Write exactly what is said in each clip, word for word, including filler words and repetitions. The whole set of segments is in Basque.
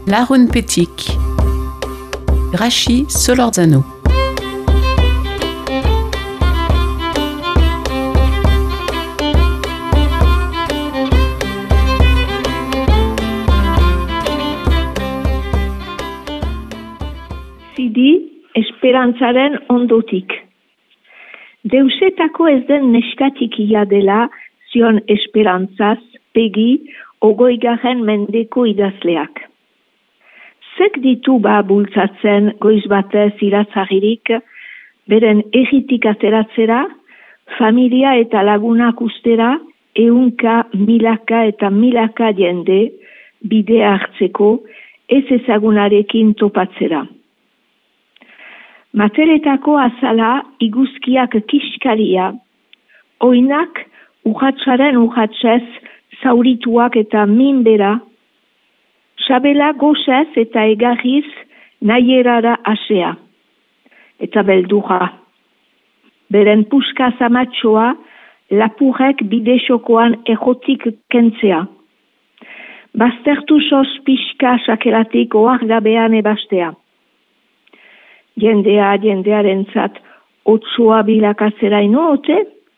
Larunpetik. Grachi Solorzano. Zidi esperantzaren ondotik. Deusetako ez den neskatikia dela zion esperantzaz pegi ogoigarren mendeko idazleak. Zek ditu ba bultzatzen goiz batez iratzagirik, beren erritik ateratzera, familia eta lagunak ustera, ehunka, milaka eta milaka jende bidea hartzeko ez ezagunarekin topatzera. Materetako azala iguzkiak kiskaria, oinak urratsaren urratsez zaurituak eta minbera, sabela gozez eta egarriz nahierara asea, eta beldurra. Beren puska zamatxoa lapurrek bidesokoan ejotik kentzea. Baztertu sos pixka sakelatik oargabean ebastea. Jendea jendearen zat otsoa bilakatzera inote?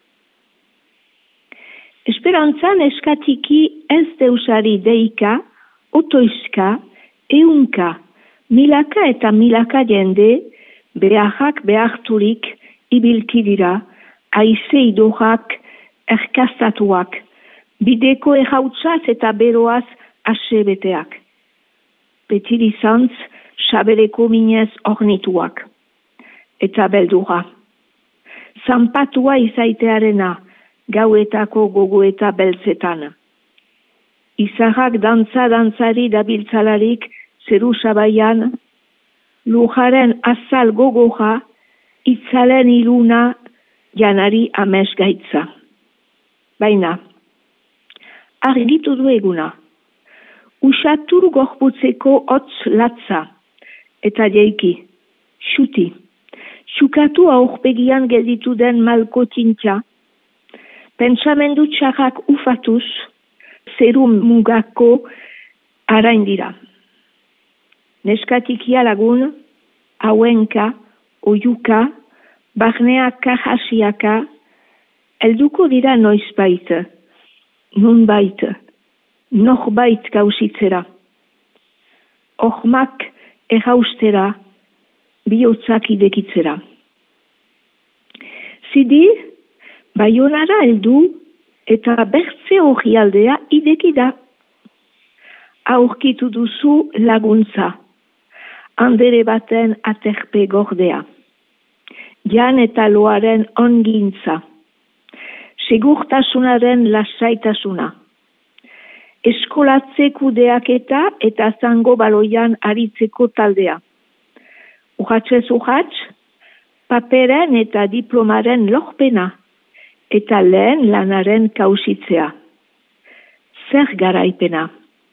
Esperantzan eskatiki ez deusari deika, otoizka, eunka, milaka eta milaka jende beharrak beharturik ibilki dira, aize idorrak erkastatuak, bideko errautzaz eta beroaz asebeteak. Petirizantz, sabeleko minez ornituak, eta beldurra. Zanpatua izaitearena, gauetako gogo eta beltzetan. Izarrak dantza-dantzari dabiltzalarik zeru sabaian, lujaren azal gogoja, itzalen iluna janari amesgaitza. Baina, argitu du eguna, usatur gorputzeko hotz latza, eta jeiki, xuti, xukatu aurpegian gelditu den malko tintza, pentsamendu txarrak ufatuz, zeru mugako araindira. Neskatikia lagun, hauenka, oiuka, barneaka hasiaka, helduko dira noizbait, nunbait, norbait gauzitzera. Ormak erraustera, bihotzak idekitzera. Zidi, Baionara heldu eta bertze hori aldea ideki da. Aurkitu duzu laguntza, andere baten aterpe gordea. Jan eta loaren ongintza, segurtasunaren lasaitasuna. Eskolatze kudeaketa eta zango baloian aritzeko taldea. Urratxez urratx, paperen eta diplomaren lorpena, eta lehen lanaren kausitzea. Zer garaipena.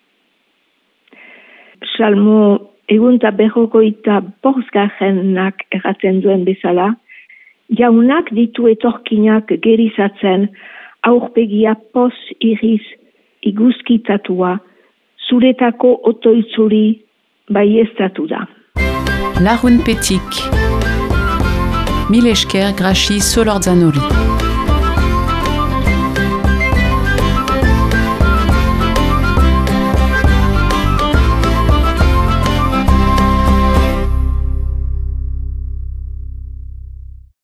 Salmo egunta berrogoita borzgarrenak erraten duen bezala, jaunak ditu etorkinak gerizatzen, aurpegia poz iriz iguzkitatua, zuretako otoitzuri baiestatu da. Larunpetik. Mil esker Grachi Solorzanori.